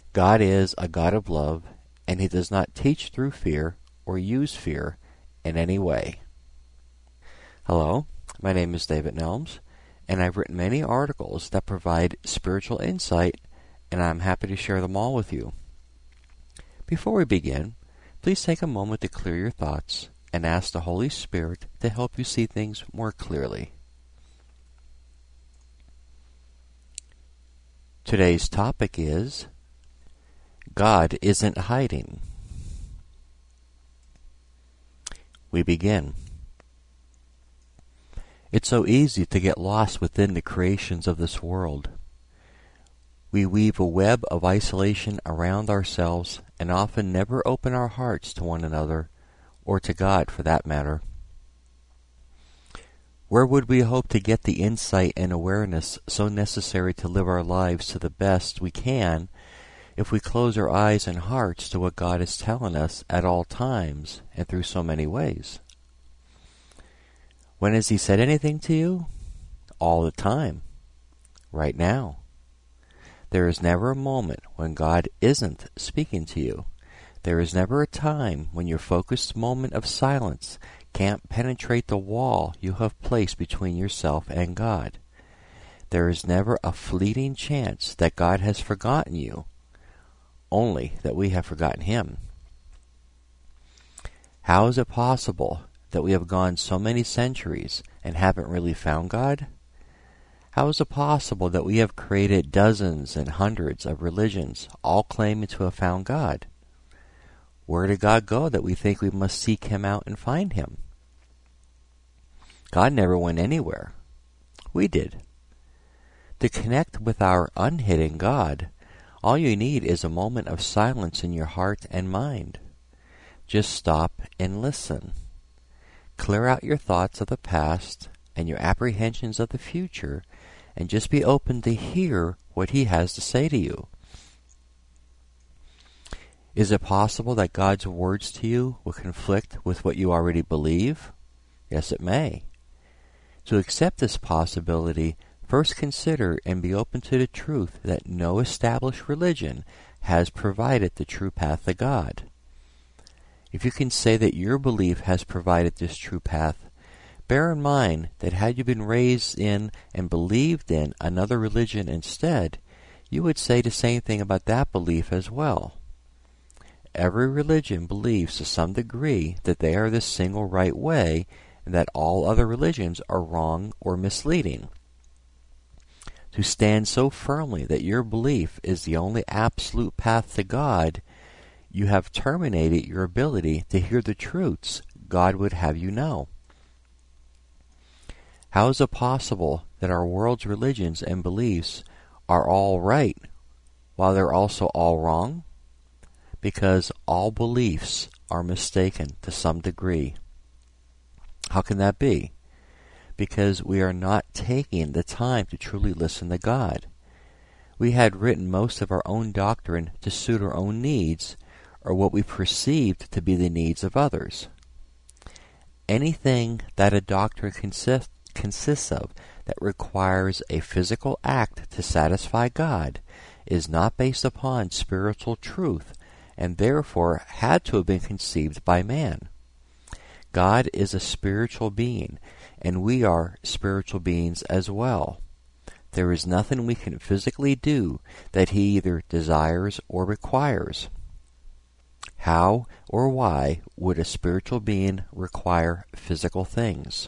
God is a God of love, and He does not teach through fear or use fear in any way. Hello, my name is David Nelms, and I've written many articles that provide spiritual insight, and I'm happy to share them all with you. Before we begin, please take a moment to clear your thoughts and ask the Holy Spirit to help you see things more clearly. Today's topic is God isn't hiding. We begin. It's so easy to get lost within the creations of this world. We weave a web of isolation around ourselves and often never open our hearts to one another, or to God for that matter. Where would we hope to get the insight and awareness so necessary to live our lives to the best we can if we close our eyes and hearts to what God is telling us at all times and through so many ways? When has He said anything to you? All the time. Right now. There is never a moment when God isn't speaking to you. There is never a time when your focused moment of silence can't penetrate the wall you have placed between yourself and God. There is never a fleeting chance that God has forgotten you, only that we have forgotten Him. How is it possible that we have gone so many centuries and haven't really found God? How is it possible that we have created dozens and hundreds of religions, all claiming to have found God? Where did God go that we think we must seek Him out and find Him? God never went anywhere. We did. To connect with our unhidden God, all you need is a moment of silence in your heart and mind. Just stop and listen. Clear out your thoughts of the past and your apprehensions of the future, and just be open to hear what He has to say to you. Is it possible that God's words to you will conflict with what you already believe? Yes, it may. To accept this possibility, first consider and be open to the truth that no established religion has provided the true path to God. If you can say that your belief has provided this true path, bear in mind that had you been raised in and believed in another religion instead, you would say the same thing about that belief as well. Every religion believes to some degree that they are the single right way and that all other religions are wrong or misleading. To stand so firmly that your belief is the only absolute path to God, you have terminated your ability to hear the truths God would have you know. How is it possible that our world's religions and beliefs are all right while they're also all wrong? Because all beliefs are mistaken to some degree. How can that be? Because we are not taking the time to truly listen to God. We had written most of our own doctrine to suit our own needs, or what we perceived to be the needs of others. Anything that a doctrine consists of that requires a physical act to satisfy God is not based upon spiritual truth, and therefore had to have been conceived by man. God is a spiritual being, and we are spiritual beings as well. There is nothing we can physically do that He either desires or requires. How or why would a spiritual being require physical things?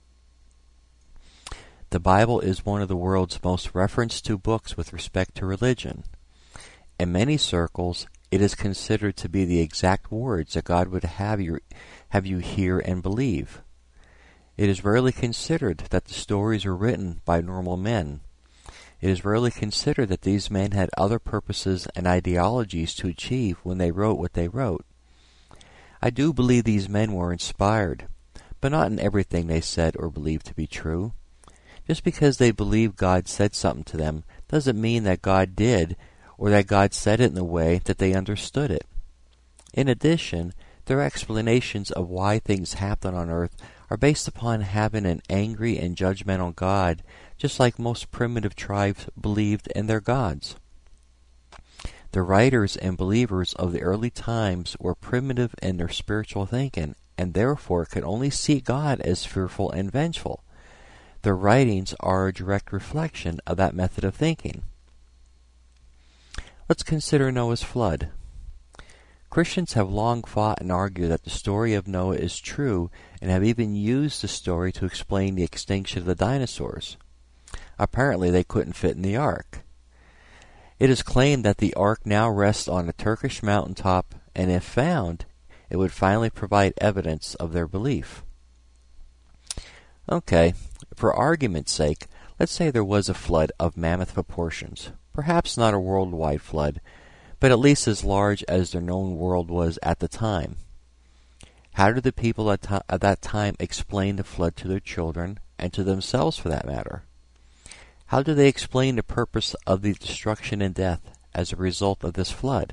The Bible is one of the world's most referenced to books with respect to religion. In many circles, it is considered to be the exact words that God would have you hear and believe. It is rarely considered that the stories are written by normal men. It is rarely considered that these men had other purposes and ideologies to achieve when they wrote what they wrote. I do believe these men were inspired, but not in everything they said or believed to be true. Just because they believed God said something to them doesn't mean that God did, or that God said it in the way that they understood it. In addition, their explanations of why things happen on earth are based upon having an angry and judgmental God, just like most primitive tribes believed in their gods. The writers and believers of the early times were primitive in their spiritual thinking, and therefore could only see God as fearful and vengeful. Their writings are a direct reflection of that method of thinking. Let's consider Noah's flood. Christians have long fought and argued that the story of Noah is true, and have even used the story to explain the extinction of the dinosaurs. Apparently they couldn't fit in the ark. It is claimed that the ark now rests on a Turkish mountaintop, and if found, it would finally provide evidence of their belief. Okay, for argument's sake, let's say there was a flood of mammoth proportions. Perhaps not a worldwide flood, but at least as large as their known world was at the time. How did the people at that time explain the flood to their children, and to themselves for that matter? How do they explain the purpose of the destruction and death as a result of this flood?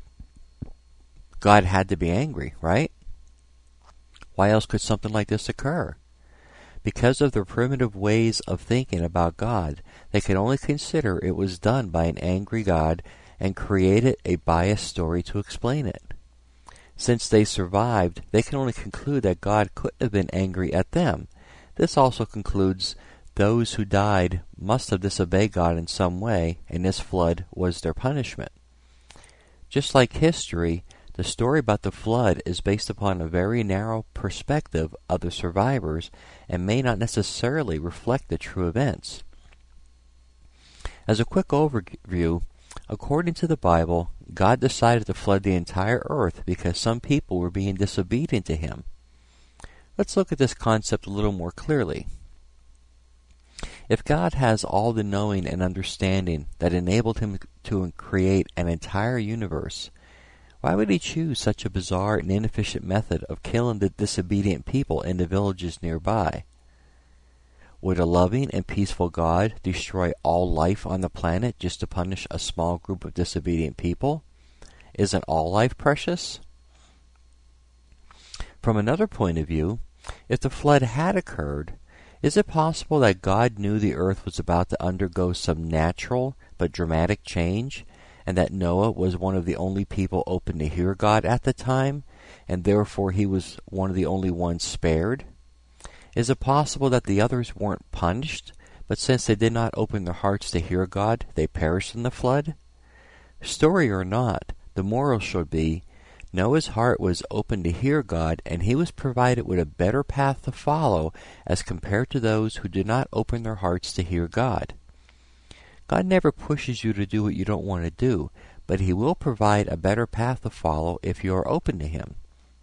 God had to be angry, right? Why else could something like this occur? Because of their primitive ways of thinking about God, they could only consider it was done by an angry God and created a biased story to explain it. Since they survived, they can only conclude that God couldn't have been angry at them. This also concludes those who died must have disobeyed God in some way, and this flood was their punishment. Just like history, the story about the flood is based upon a very narrow perspective of the survivors and may not necessarily reflect the true events. As a quick overview, according to the Bible, God decided to flood the entire earth because some people were being disobedient to Him. Let's look at this concept a little more clearly. If God has all the knowing and understanding that enabled Him to create an entire universe, why would He choose such a bizarre and inefficient method of killing the disobedient people in the villages nearby? Would a loving and peaceful God destroy all life on the planet just to punish a small group of disobedient people? Isn't all life precious? From another point of view, if the flood had occurred, is it possible that God knew the earth was about to undergo some natural but dramatic change, and that Noah was one of the only people open to hear God at the time, and therefore he was one of the only ones spared? Is it possible that the others weren't punished, but since they did not open their hearts to hear God, they perished in the flood? Story or not, the moral should be, Noah's heart was open to hear God, and he was provided with a better path to follow as compared to those who did not open their hearts to hear God. God never pushes you to do what you don't want to do, but He will provide a better path to follow if you are open to Him.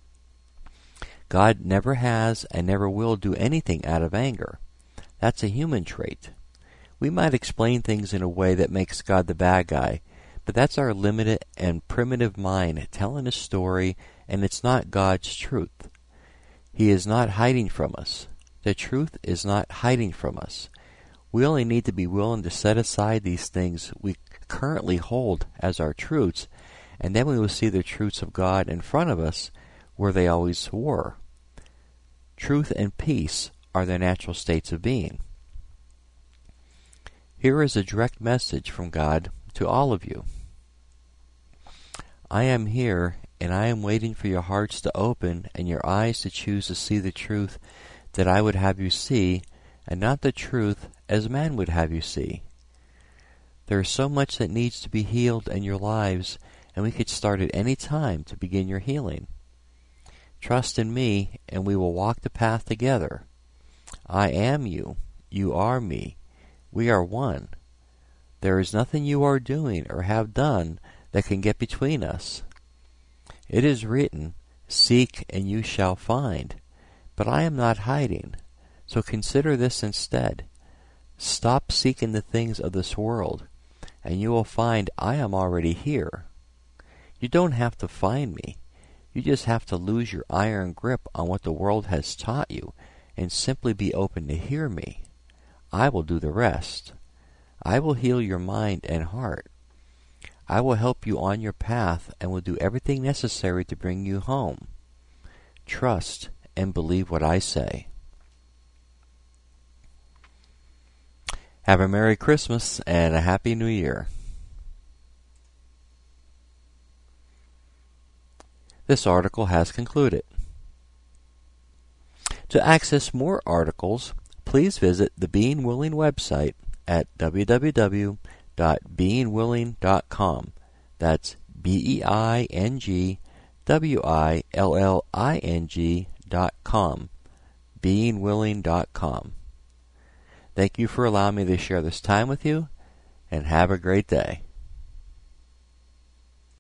God never has and never will do anything out of anger. That's a human trait. We might explain things in a way that makes God the bad guy, but that's our limited and primitive mind telling a story, and it's not God's truth. He is not hiding from us. The truth is not hiding from us. We only need to be willing to set aside these things we currently hold as our truths, and then we will see the truths of God in front of us where they always were. Truth and peace are their natural states of being. Here is a direct message from God to all of you. I am here, and I am waiting for your hearts to open and your eyes to choose to see the truth that I would have you see, and not the truth as man would have you see. There is so much that needs to be healed in your lives, and we could start at any time to begin your healing. Trust in me, and we will walk the path together. I am you. You are me. We are one. There is nothing you are doing or have done that can get between us. It is written, "Seek and you shall find." But I am not hiding. So consider this instead. Stop seeking the things of this world, and you will find I am already here. You don't have to find me. You just have to lose your iron grip on what the world has taught you and simply be open to hear me. I will do the rest. I will heal your mind and heart. I will help you on your path and will do everything necessary to bring you home. Trust and believe what I say. Have a Merry Christmas and a Happy New Year. This article has concluded. To access more articles, please visit the Being Willing website at www.beingwilling.com. That's BEINGWILLING.com. beingwilling.com. Thank you for allowing me to share this time with you, and have a great day.